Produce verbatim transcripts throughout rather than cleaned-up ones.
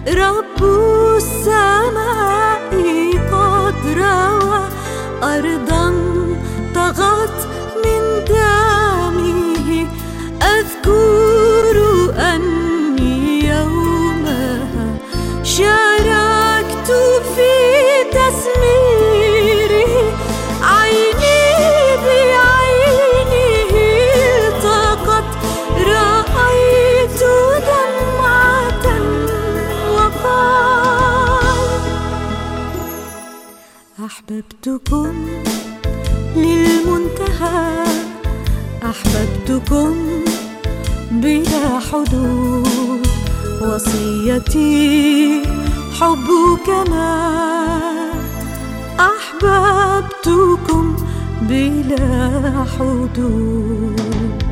رب السماء قد روى أرضا طغت من دمه. أذكر أني يومها شاركت في تسميره. عيني بعينه التقت، رأيت دمعة وقال: أحببتكم للمنتهى، أحببتكم بلا حدود. وصيتي حبك ما أحببتكم بلا حدود.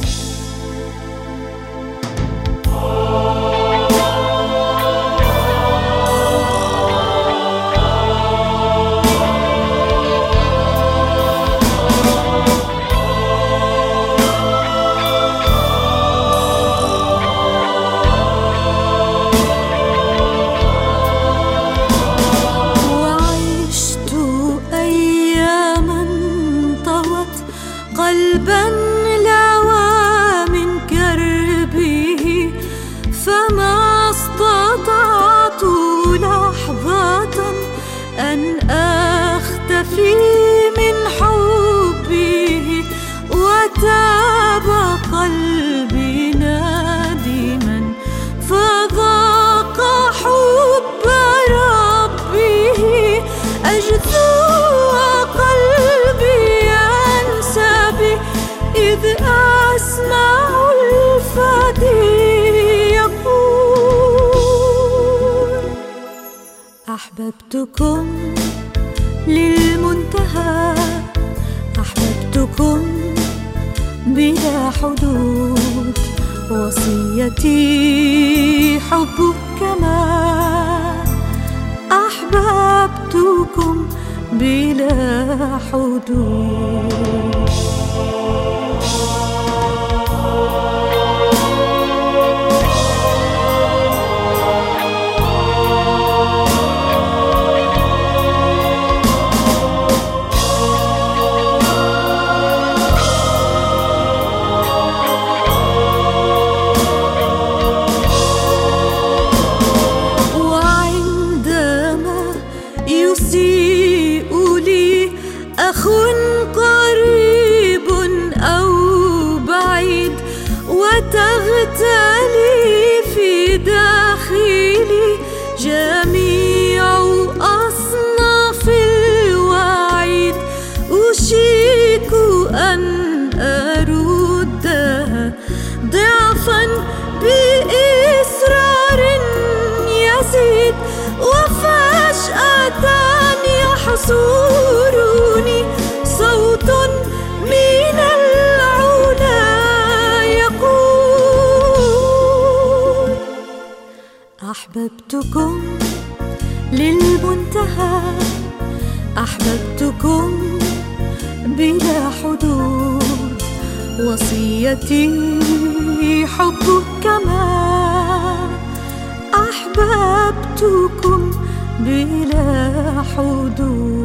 قلبا لوى من كربه، فما استطعت لحظة أن أختفي من حبه. وتاب قلبي نادما فذاق حب ربه. أجثو إذ أسمع الفتى يقول: أحببتكم للمنتهى، أحببتكم بلا حدود. وصيتي حبك ما أحببتكم بلا حدود. يسيء لي أخ قريب أو بعيد، وتغتلي في داخلي جميع أصناف الوعيد. أشيك أن أردها ضعفا بإصرار يزيد. وفجأة يحصرني صوت من العلا يقول: أحببتكم للمنتهى، أحببتكم بلا حدود. وصيتي حبك ما أحببتكم بلا حدود.